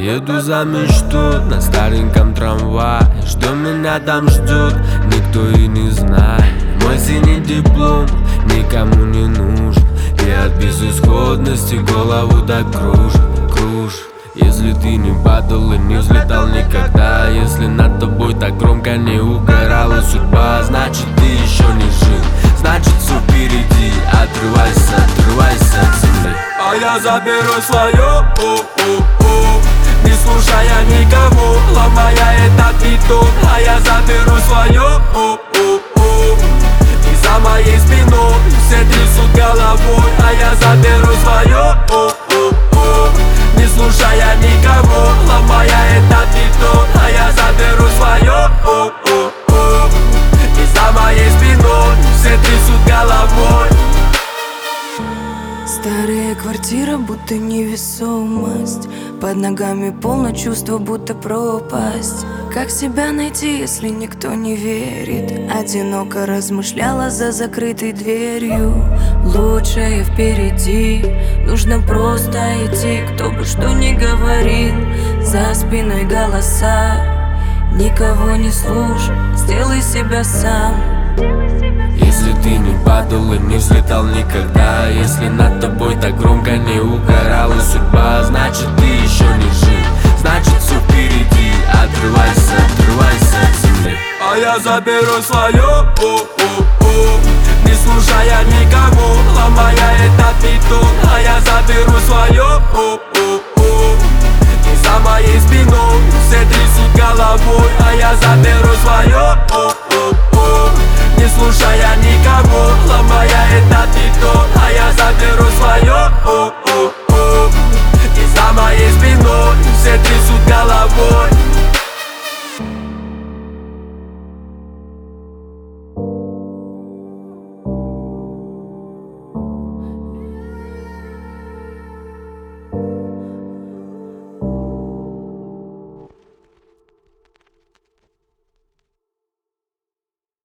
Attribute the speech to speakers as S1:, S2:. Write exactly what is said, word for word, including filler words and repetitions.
S1: Еду за мечту на стареньком трамвае. Что меня там ждет, никто и не знает. Мой синий диплом никому не нужен, и от безысходности голову так кружит, кружит. Если ты не падал и не взлетал никогда, если над тобой так громко не угорала судьба, значит ты еще не жил, значит все впереди. Отрывайся, отрывайся от земли.
S2: А я заберу свое, о-о-о, не слушая никого, ломая этот бетон. А я заберу свое, о-о-о, и за моей спиной все трясут головой. А я заберу свое, о-о-о, не слушая никого, ломая этот бетон. А я заберу свое, о-о-о, и за моей спиной все трясут головой.
S3: Старая квартира, будто невесомость, под ногами полно чувства, будто пропасть. Как себя найти, если никто не верит? Одиноко размышляла за закрытой дверью. Лучшее впереди, нужно просто идти. Кто бы что ни говорил, за спиной голоса. Никого не слушай, сделай себя сам.
S1: Если ты не падал и не взлетал никогда, если над тобой так громко не угорала судьба, значит ты еще не жил, значит все впереди. Отрывайся, отрывайся от земли.
S2: А я заберу свое, о-о-о, не слушая никого, ломая этот бетон. А я заберу свое, о-о-о, и за моей спиной все трясут головой. А я заберу свое, о-о-о, не слушая никого, ломая этот бетон. А я заберу свое, о-о-о, и за моей спиной все трясут головой.